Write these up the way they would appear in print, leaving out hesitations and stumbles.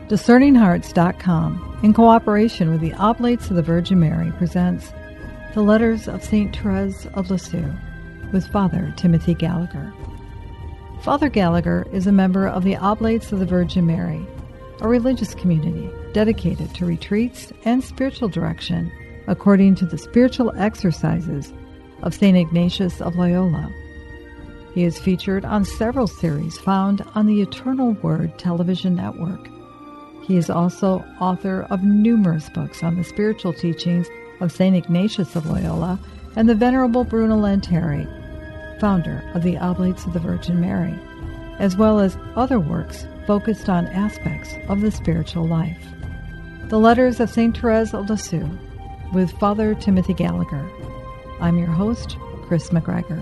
DiscerningHearts.com, in cooperation with the Oblates of the Virgin Mary, presents The Letters of St. Therese of Lisieux with Father Timothy Gallagher. Father Gallagher is a member of the Oblates of the Virgin Mary, a religious community dedicated to retreats and spiritual direction according to the spiritual exercises of St. Ignatius of Loyola. He is featured on several series found on the Eternal Word television network. He is also author of numerous books on the spiritual teachings of St. Ignatius of Loyola and the Venerable Bruno Lanteri, founder of the Oblates of the Virgin Mary, as well as other works focused on aspects of the spiritual life. The Letters of St. Therese of Lisieux with Father Timothy Gallagher. I'm your host, Chris McGregor.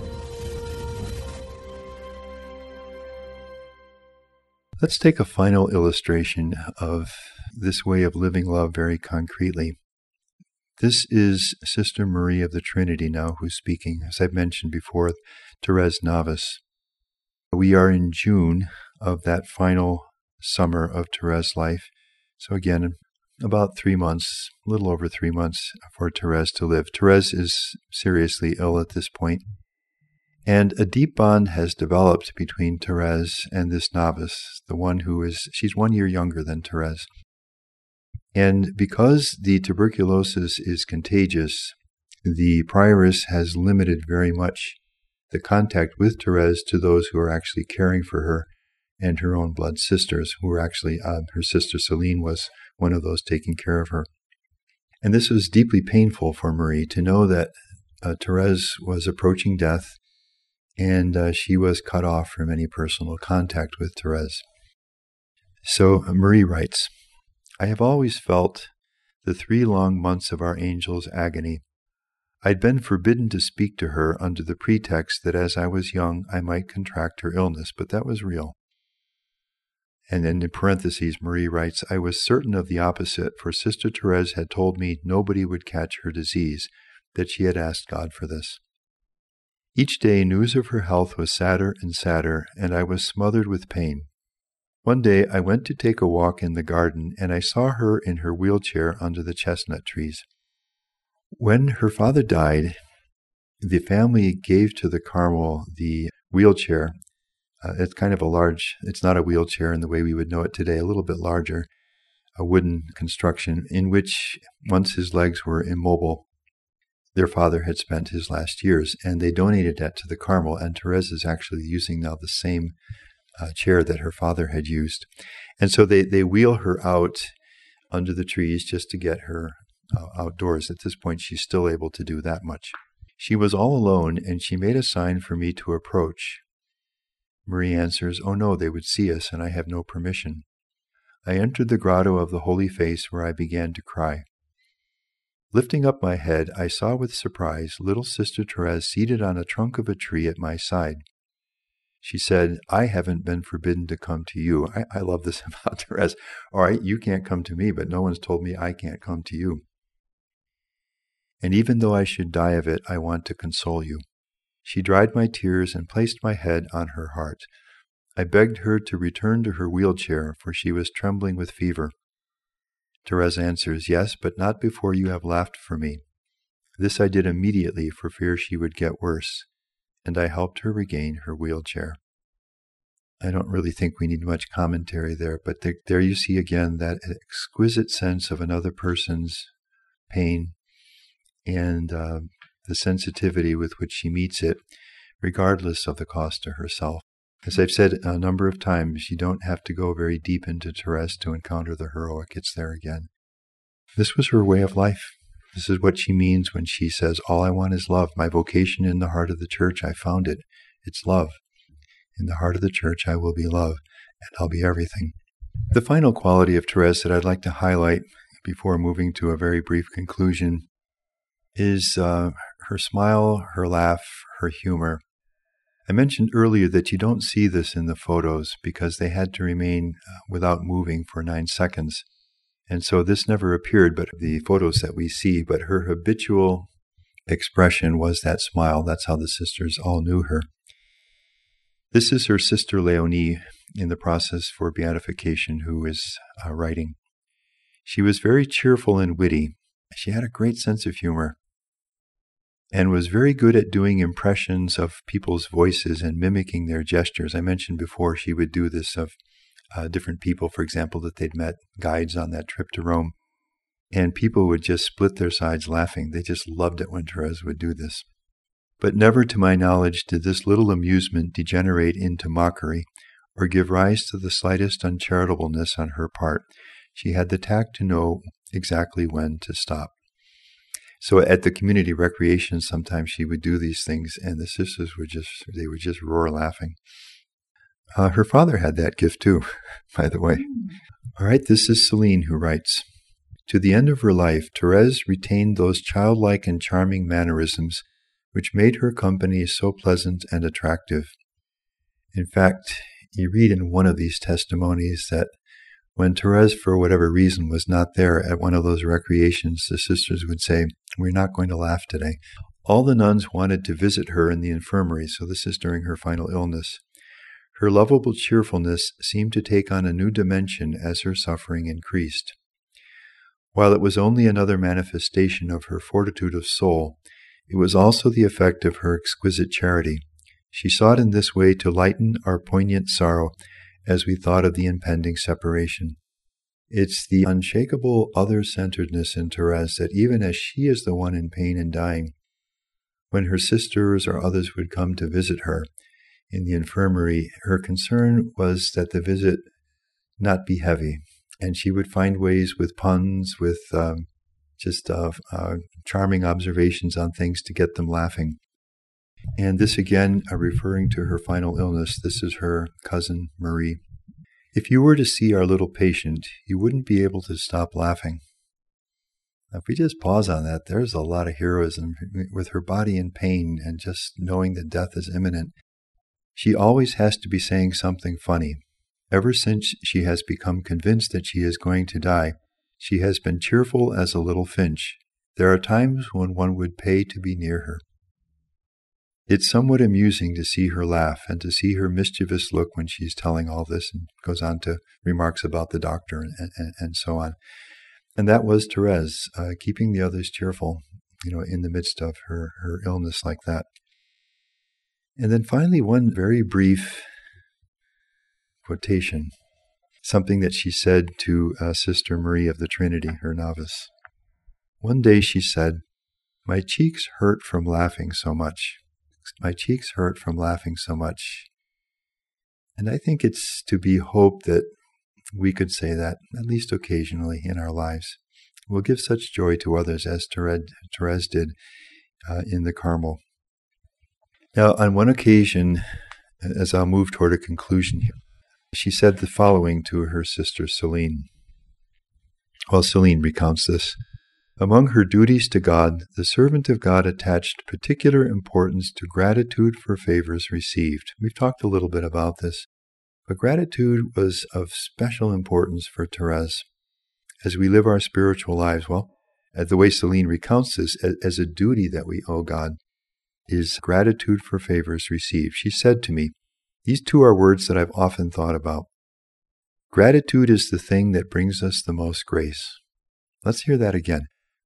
Let's take a final illustration of this way of living love very concretely. This is Sister Marie of the Trinity now who's speaking. As I've mentioned before, Therese Novice. We are in June of that final summer of Therese's life. So again, about 3 months, a little over 3 months for Therese to live. Therese is seriously ill at this point. And a deep bond has developed between Therese and this novice, the one she's 1 year younger than Therese. And because the tuberculosis is contagious, the prioress has limited very much the contact with Therese to those who are actually caring for her and her own blood sisters, who were actually, her sister Celine was one of those taking care of her. And this was deeply painful for Marie to know that Therese was approaching death, and she was cut off from any personal contact with Therese. So Marie writes, I have always felt the 3 long months of our angel's agony. I'd been forbidden to speak to her under the pretext that as I was young, I might contract her illness, but that was real. And then in parentheses, Marie writes, I was certain of the opposite, for Sister Therese had told me nobody would catch her disease, that she had asked God for this. Each day, news of her health was sadder and sadder, and I was smothered with pain. One day, I went to take a walk in the garden, and I saw her in her wheelchair under the chestnut trees. When her father died, the family gave to the Carmel the wheelchair. It's kind of it's not a wheelchair in the way we would know it today, a little bit larger, a wooden construction in which, once his legs were immobile, their father had spent his last years, and they donated that to the Carmel, and Therese is actually using now the same chair that her father had used. And so they wheel her out under the trees just to get her outdoors. At this point, she's still able to do that much. She was all alone, and she made a sign for me to approach. Marie answers, oh no, they would see us, and I have no permission. I entered the grotto of the Holy Face, where I began to cry. Lifting up my head, I saw with surprise little Sister Therese seated on a trunk of a tree at my side. She said, I haven't been forbidden to come to you. I love this about Therese. All right, you can't come to me, but no one's told me I can't come to you. And even though I should die of it, I want to console you. She dried my tears and placed my head on her heart. I begged her to return to her wheelchair, for she was trembling with fever. Therese answers, yes, but not before you have laughed for me. This I did immediately for fear she would get worse, and I helped her regain her wheelchair. I don't really think we need much commentary there, but there you see again that exquisite sense of another person's pain and the sensitivity with which she meets it, regardless of the cost to herself. As I've said a number of times, you don't have to go very deep into Therese to encounter the heroic. It's there again. This was her way of life. This is what she means when she says, all I want is love. My vocation in the heart of the church, I found it. It's love. In the heart of the church, I will be love, and I'll be everything. The final quality of Therese that I'd like to highlight before moving to a very brief conclusion is her smile, her laugh, her humor. I mentioned earlier that you don't see this in the photos because they had to remain without moving for 9 seconds. And so this never appeared, but the photos that we see, but her habitual expression was that smile. That's how the sisters all knew her. This is her sister Leonie, in the process for beatification who is writing. She was very cheerful and witty. She had a great sense of humor and was very good at doing impressions of people's voices and mimicking their gestures. I mentioned before she would do this of different people, for example, that they'd met, guides on that trip to Rome. And people would just split their sides laughing. They just loved it when Therese would do this. But never, to my knowledge, did this little amusement degenerate into mockery or give rise to the slightest uncharitableness on her part. She had the tact to know exactly when to stop. So at the community recreation, sometimes she would do these things, and the sisters would just roar laughing. Her father had that gift too, by the way. All right, this is Celine who writes, "To the end of her life, Therese retained those childlike and charming mannerisms which made her company so pleasant and attractive. In fact, you read in one of these testimonies that when Therese, for whatever reason, was not there at one of those recreations, the sisters would say, 'We're not going to laugh today.' All the nuns wanted to visit her in the infirmary, so this is during her final illness. Her lovable cheerfulness seemed to take on a new dimension as her suffering increased. While it was only another manifestation of her fortitude of soul, it was also the effect of her exquisite charity. She sought in this way to lighten our poignant sorrow as we thought of the impending separation. It's the unshakable other-centeredness in Therese that even as she is the one in pain and dying, when her sisters or others would come to visit her in the infirmary, her concern was that the visit not be heavy, and she would find ways with puns, with charming observations on things to get them laughing. And this again, referring to her final illness, this is her cousin Marie. If you were to see our little patient, you wouldn't be able to stop laughing. Now, if we just pause on that, there's a lot of heroism with her body in pain and just knowing that death is imminent. She always has to be saying something funny. Ever since she has become convinced that she is going to die, she has been cheerful as a little finch. There are times when one would pay to be near her. It's somewhat amusing to see her laugh and to see her mischievous look when she's telling all this, and goes on to remarks about the doctor and so on. And that was Therese, keeping the others cheerful, in the midst of her illness like that. And then finally, one very brief quotation, something that she said to Sister Marie of the Trinity, her novice. One day she said, "My cheeks hurt from laughing so much. My cheeks hurt from laughing so much." And I think it's to be hoped that we could say that, at least occasionally in our lives. We'll give such joy to others as Therese did in the Carmel. Now, on one occasion, as I'll move toward a conclusion here, she said the following to her sister Celine. Well, Celine recounts this. Among her duties to God, the servant of God attached particular importance to gratitude for favors received. We've talked a little bit about this, but gratitude was of special importance for Therese. As we live our spiritual lives, well, the way Celine recounts this, as a duty that we owe God, is gratitude for favors received. She said to me, these two are words that I've often thought about. Gratitude is the thing that brings us the most grace. Let's hear that again.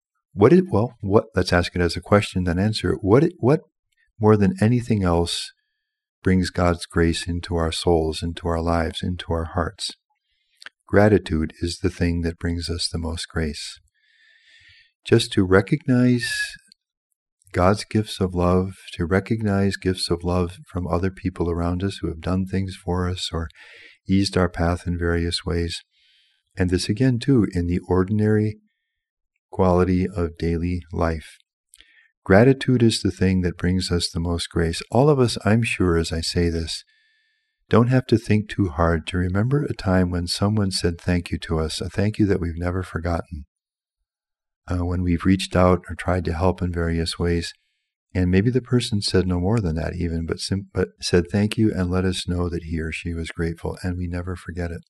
Let's ask it as a question, then answer it. What more than anything else brings God's grace into our souls, into our lives, into our hearts? Gratitude is the thing that brings us the most grace. Just to recognize God's gifts of love, to recognize gifts of love from other people around us who have done things for us or eased our path in various ways. And this again, too, in the ordinary quality of daily life. Gratitude is the thing that brings us the most grace. All of us, I'm sure, as I say this, don't have to think too hard to remember a time when someone said thank you to us, a thank you that we've never forgotten. When we've reached out or tried to help in various ways, and maybe the person said no more than that even, but said thank you and let us know that he or she was grateful, and we never forget it.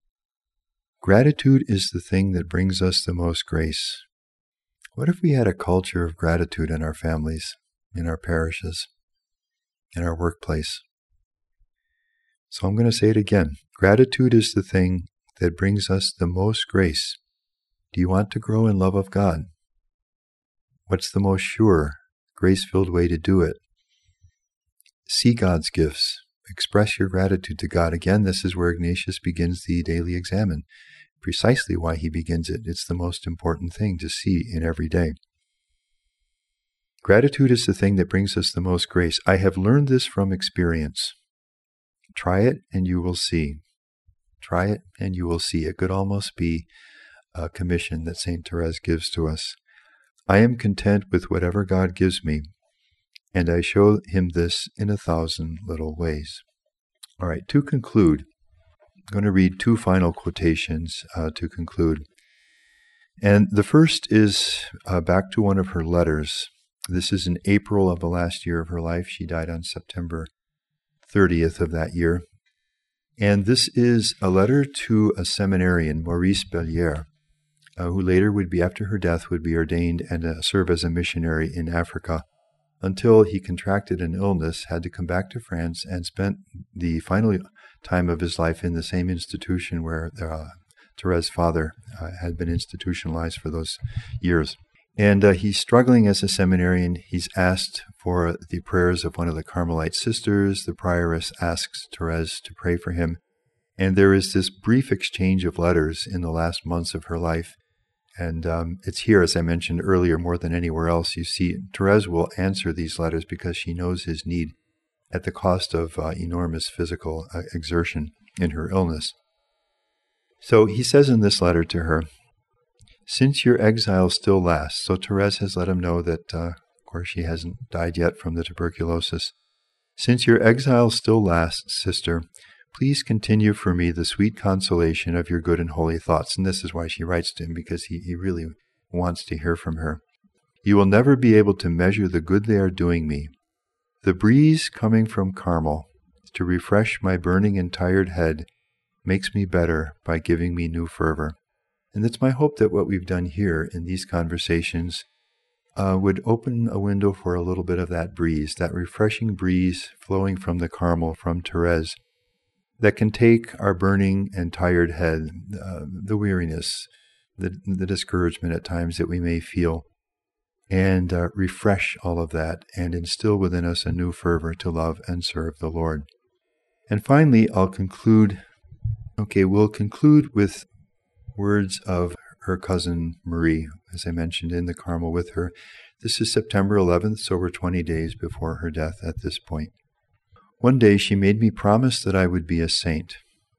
Gratitude is the thing that brings us the most grace. What if we had a culture of gratitude in our families, in our parishes, in our workplace? So I'm going to say it again. Gratitude is the thing that brings us the most grace. Do you want to grow in love of God? What's the most sure, grace-filled way to do it? See God's gifts. Express your gratitude to God. Again, this is where Ignatius begins the daily examen. Precisely why he begins it. It's the most important thing to see in every day. Gratitude is the thing that brings us the most grace. I have learned this from experience. Try it and you will see. Try it and you will see. It could almost be a commission that St. Therese gives to us. I am content with whatever God gives me, and I show him this in 1,000 little ways. All right, to conclude, I'm going to read 2 final quotations to conclude. And the first is back to one of her letters. This is in April of the last year of her life. She died on September 30th of that year. And this is a letter to a seminarian, Maurice Bellier, who later would be, after her death, would be ordained and serve as a missionary in Africa until he contracted an illness, had to come back to France, and spent the final time of his life in the same institution where Therese's father had been institutionalized for those years. And he's struggling as a seminarian. He's asked for the prayers of one of the Carmelite sisters. The prioress asks Therese to pray for him. And there is this brief exchange of letters in the last months of her life. And it's here, as I mentioned earlier, more than anywhere else. You see, Therese will answer these letters because she knows his need at the cost of enormous physical exertion in her illness. So he says in this letter to her, since your exile still lasts, so Therese has let him know that, of course, she hasn't died yet from the tuberculosis. Since your exile still lasts, sister, please continue for me the sweet consolation of your good and holy thoughts. And this is why she writes to him, because he really wants to hear from her. You will never be able to measure the good they are doing me. The breeze coming from Carmel to refresh my burning and tired head makes me better by giving me new fervor. And it's my hope that what we've done here in these conversations would open a window for a little bit of that breeze, that refreshing breeze flowing from the Carmel, from Therese, that can take our burning and tired head, the weariness, the discouragement at times that we may feel, and refresh all of that and instill within us a new fervor to love and serve the Lord. And finally, I'll conclude. We'll conclude with words of her cousin Marie, as I mentioned, in the Carmel with her. This is September 11th, so we're 20 days before her death at this point. One day she made me promise that I would be a saint.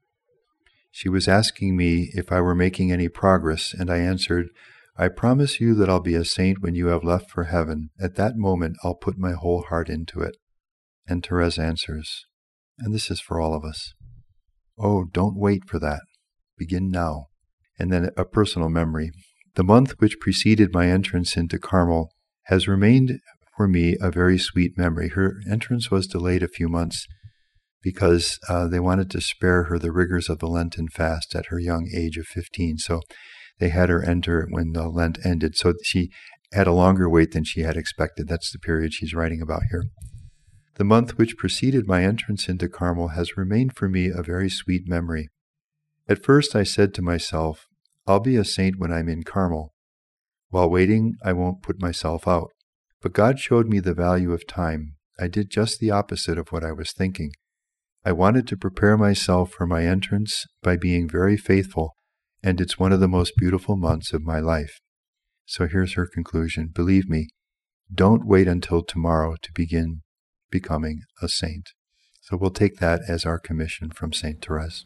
She was asking me if I were making any progress, and I answered, I promise you that I'll be a saint when you have left for heaven. At that moment, I'll put my whole heart into it. And Therese answers, and this is for all of us, oh, don't wait for that. Begin now. And then a personal memory. The month which preceded my entrance into Carmel has remained for me a very sweet memory. Her entrance was delayed a few months because they wanted to spare her the rigors of the Lenten fast at her young age of 15. So they had her enter when the Lent ended. So she had a longer wait than she had expected. That's the period she's writing about here. The month which preceded my entrance into Carmel has remained for me a very sweet memory. At first I said to myself, I'll be a saint when I'm in Carmel. While waiting, I won't put myself out. But God showed me the value of time. I did just the opposite of what I was thinking. I wanted to prepare myself for my entrance by being very faithful, and it's one of the most beautiful months of my life. So here's her conclusion. Believe me, don't wait until tomorrow to begin becoming a saint. So we'll take that as our commission from St. Therese.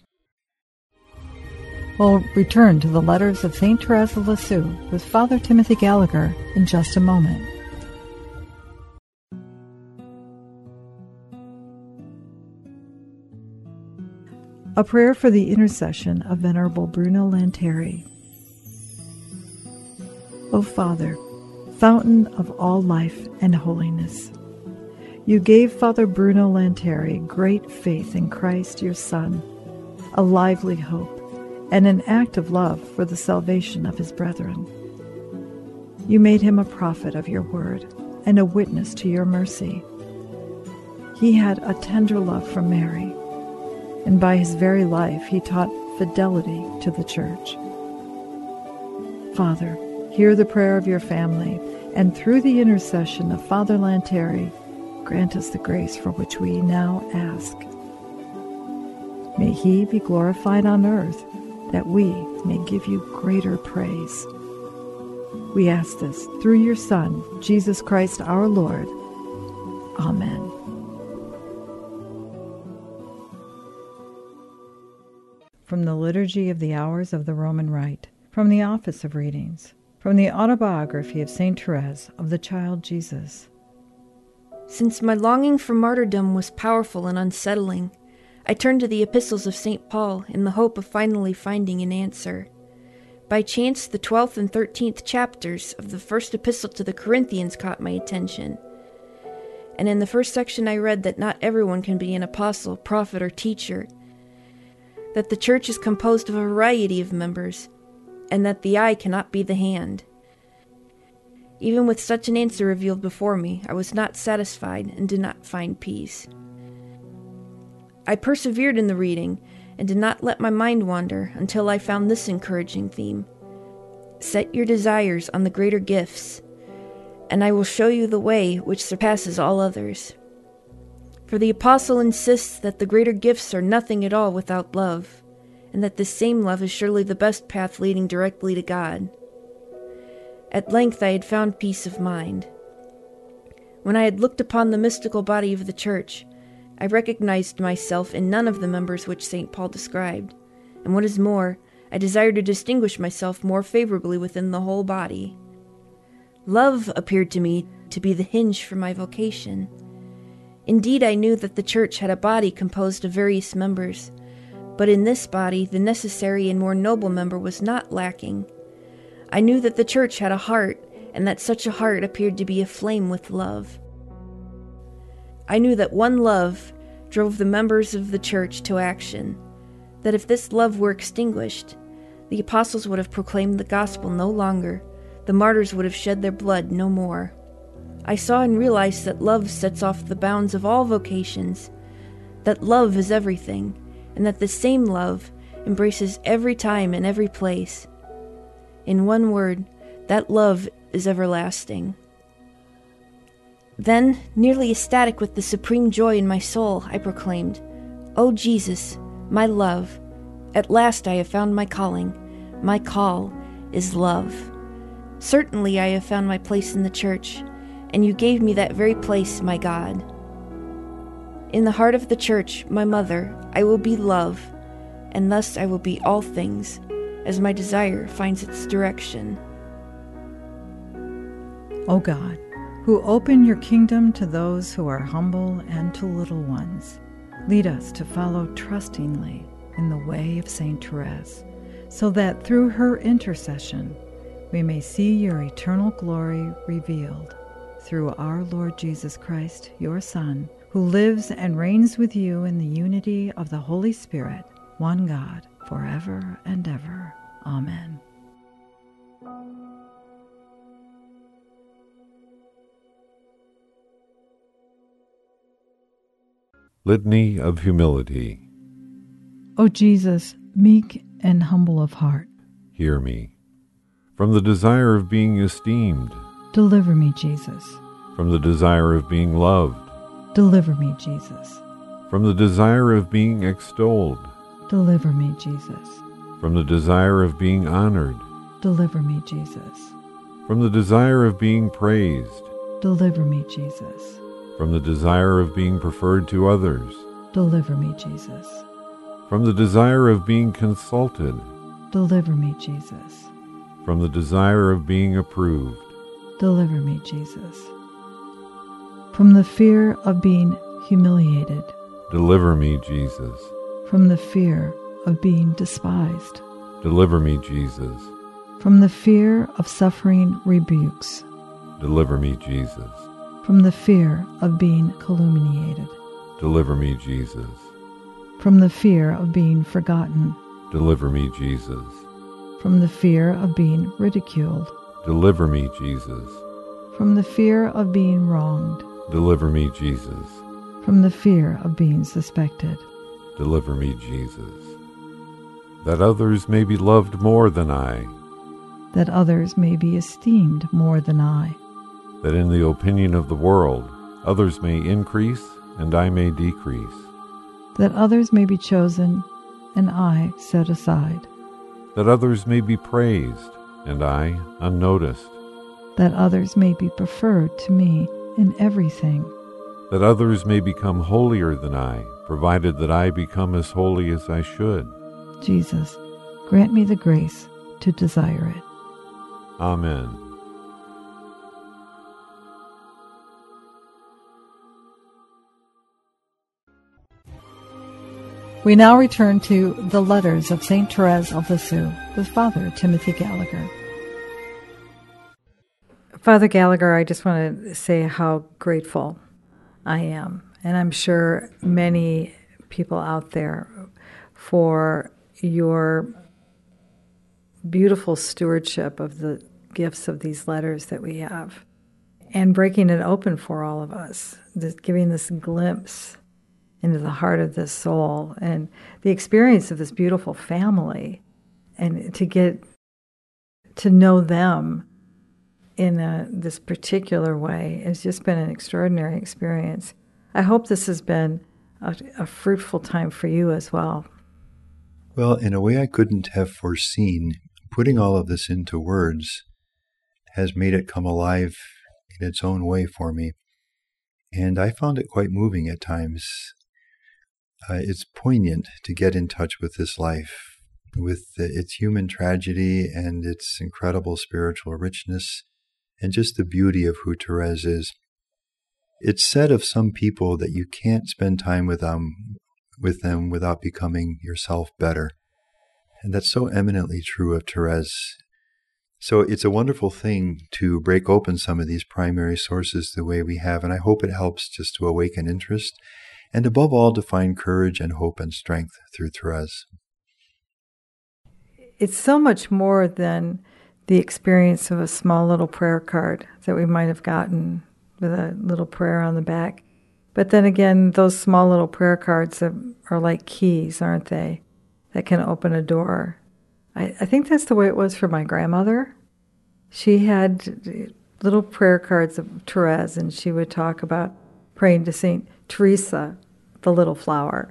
We'll return to the letters of St. Therese of Lisieux with Father Timothy Gallagher in just a moment. A prayer for the intercession of Venerable Bruno Lanteri. O Father, fountain of all life and holiness, you gave Father Bruno Lanteri great faith in Christ your Son, a lively hope, and an act of love for the salvation of his brethren. You made him a prophet of your word and a witness to your mercy. He had a tender love for Mary, and by his very life he taught fidelity to the Church. Father, hear the prayer of your family, and through the intercession of Father Lanteri, grant us the grace for which we now ask. May he be glorified on earth, that we may give you greater praise. We ask this through your Son, Jesus Christ our Lord. Amen. From the Liturgy of the Hours of the Roman Rite, from the Office of Readings, from the Autobiography of St. Therese of the Child Jesus. Since my longing for martyrdom was powerful and unsettling, I turned to the epistles of St. Paul in the hope of finally finding an answer. By chance, the 12th and 13th chapters of the first epistle to the Corinthians caught my attention. And in the first section I read that not everyone can be an apostle, prophet, or teacher, that the church is composed of a variety of members, and that the eye cannot be the hand. Even with such an answer revealed before me, I was not satisfied and did not find peace. I persevered in the reading and did not let my mind wander until I found this encouraging theme: set your desires on the greater gifts, and I will show you the way which surpasses all others. For the apostle insists that the greater gifts are nothing at all without love, and that this same love is surely the best path leading directly to God. At length I had found peace of mind. When I had looked upon the mystical body of the Church, I recognized myself in none of the members which St. Paul described, and what is more, I desired to distinguish myself more favorably within the whole body. Love appeared to me to be the hinge for my vocation. Indeed, I knew that the Church had a body composed of various members, but in this body the necessary and more noble member was not lacking. I knew that the Church had a heart, and that such a heart appeared to be aflame with love. I knew that one love drove the members of the Church to action, that if this love were extinguished, the apostles would have proclaimed the gospel no longer, the martyrs would have shed their blood no more. I saw and realized that love sets off the bounds of all vocations, that love is everything, and that the same love embraces every time and every place. In one word, that love is everlasting. Then, nearly ecstatic with the supreme joy in my soul, I proclaimed, "O Jesus, my love, at last I have found my calling. My call is love. Certainly I have found my place in the Church, and you gave me that very place, my God. In the heart of the Church, my mother, I will be love, and thus I will be all things, as my desire finds its direction." O God, who open your kingdom to those who are humble and to little ones, lead us to follow trustingly in the way of St. Therese, so that through her intercession we may see your eternal glory revealed through our Lord Jesus Christ, your Son, who lives and reigns with you in the unity of the Holy Spirit, one God, forever and ever. Amen. Litany of Humility. O Jesus, meek and humble of heart, Hear me. From the desire of being esteemed, deliver me, Jesus. from the desire of being loved, Deliver me, Jesus. from the desire of being extolled, Deliver me, Jesus. from the desire of being honored, Deliver me, Jesus. from the desire of being praised, Deliver me, Jesus. from the desire of being preferred to others, Deliver me, Jesus. from the desire of being consulted, Deliver me, Jesus. from the desire of being approved, Deliver me, Jesus. From the fear of being humiliated, deliver me, Jesus. from the fear of being despised, Deliver me, Jesus. from the fear of suffering rebukes, Deliver me, Jesus. from the fear of being calumniated, Deliver me, Jesus. from the fear of being forgotten, Deliver me, Jesus. from the fear of being ridiculed, Deliver me, Jesus. from the fear of being wronged, Deliver me, Jesus. from the fear of being suspected, Deliver me, Jesus, that others may be loved more than I, that others may be esteemed more than I, that in the opinion of the world others may increase and I may decrease, that others may be chosen and I set aside, that others may be praised and I unnoticed, that others may be preferred to me in everything, that others may become holier than I, provided that I become as holy as I should. Jesus, grant me the grace to desire it. Amen. We now return to the letters of St. Therese of Lisieux with Father Timothy Gallagher. Father Gallagher, I just want to say how grateful I am, and I'm sure many people out there, for your beautiful stewardship of the gifts of these letters that we have, and breaking it open for all of us, giving this glimpse into the heart of this soul and the experience of this beautiful family, and to get to know them in this particular way has just been an extraordinary experience. I hope this has been a fruitful time for you as well. Well, in a way I couldn't have foreseen, putting all of this into words has made it come alive in its own way for me. And I found it quite moving at times. It's poignant to get in touch with this life, with its human tragedy and its incredible spiritual richness, and just the beauty of who Therese is. It's said of some people that you can't spend time with them without becoming yourself better. And that's so eminently true of Therese. So it's a wonderful thing to break open some of these primary sources the way we have, and I hope it helps just to awaken interest, and above all to find courage and hope and strength through Therese. It's so much more than the experience of a small little prayer card that we might have gotten with a little prayer on the back. But then again, those small little prayer cards are like keys, aren't they, that can open a door. I think that's the way it was for my grandmother. She had little prayer cards of Therese, and she would talk about praying to St. Teresa, the little flower.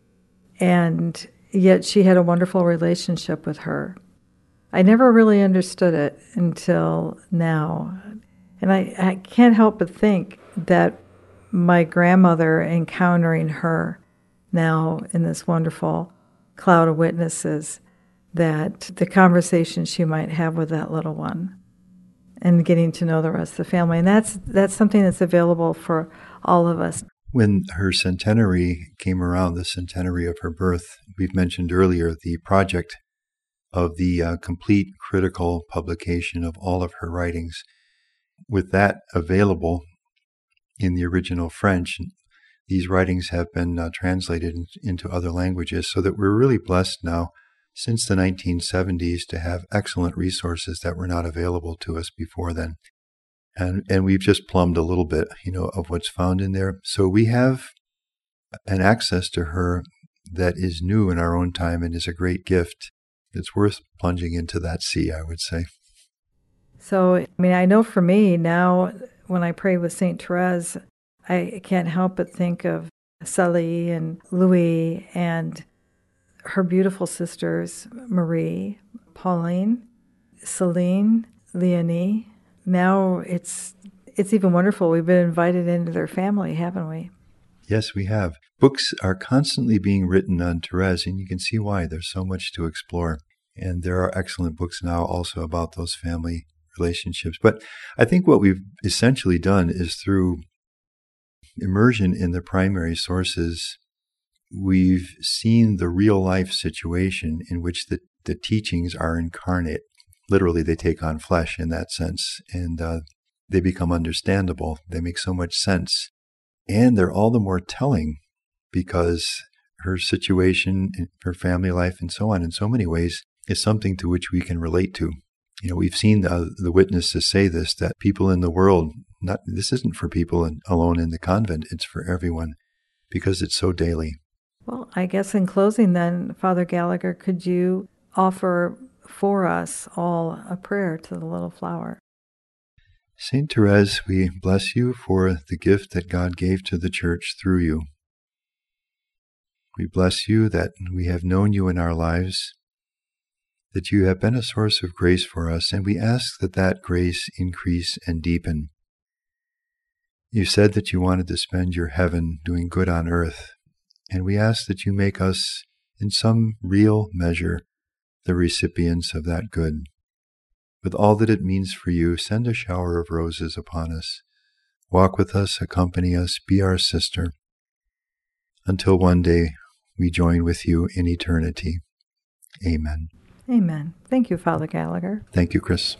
And yet she had a wonderful relationship with her. I never really understood it until now. And I can't help but think that my grandmother encountering her now in this wonderful cloud of witnesses, that the conversation she might have with that little one and getting to know the rest of the family. And that's something that's available for all of us. When her centenary came around, the centenary of her birth, we've mentioned earlier the project of the complete critical publication of all of her writings. With that available in the original French, these writings have been translated into other languages, so that we're really blessed now, since the 1970s, to have excellent resources that were not available to us before then. And we've just plumbed a little bit, of what's found in there. So we have an access to her that is new in our own time and is a great gift. It's worth plunging into that sea, I would say. So, I know for me now, when I pray with St. Therese, I can't help but think of Sally and Louis and her beautiful sisters, Marie, Pauline, Celine, Leonie. Now it's even wonderful. We've been invited into their family, haven't we? Yes, we have. Books are constantly being written on Therese, and you can see why. There's so much to explore. And there are excellent books now also about those family relationships. But I think what we've essentially done is, through immersion in the primary sources, we've seen the real life situation in which the teachings are incarnate. Literally, they take on flesh in that sense, and they become understandable. They make so much sense. And they're all the more telling because her situation, her family life, and so on, in so many ways, is something to which we can relate to. We've seen the witnesses say this, that people in the world, this isn't for people alone in the convent, it's for everyone, because it's so daily. Well, I guess in closing then, Father Gallagher, could you offer for us all a prayer to the little flower? Saint Therese, we bless you for the gift that God gave to the Church through you. We bless you that we have known you in our lives, that you have been a source of grace for us, and we ask that that grace increase and deepen. You said that you wanted to spend your heaven doing good on earth, and we ask that you make us, in some real measure, the recipients of that good. With all that it means for you, send a shower of roses upon us. Walk with us, accompany us, be our sister, until one day we join with you in eternity. Amen. Amen. Thank you, Father Gallagher. Thank you, Chris.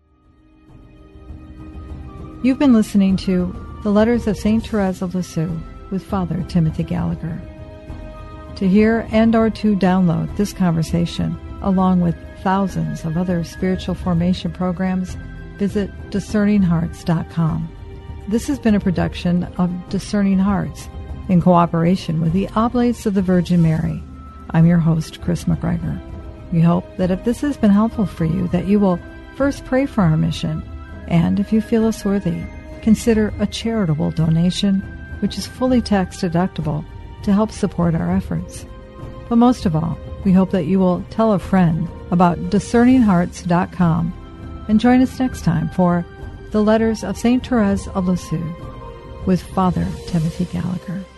You've been listening to The Letters of St. Therese of Lisieux with Father Timothy Gallagher. To hear and or to download this conversation, along with thousands of other spiritual formation programs, visit discerninghearts.com. This has been a production of Discerning Hearts in cooperation with the Oblates of the Virgin Mary. I'm your host, Chris McGregor. We hope that if this has been helpful for you, that you will first pray for our mission, and if you feel us worthy, consider a charitable donation, which is fully tax deductible, to help support our efforts. But most of all, we hope that you will tell a friend about discerninghearts.com and join us next time for The Letters of St. Therese of Lisieux with Father Timothy Gallagher.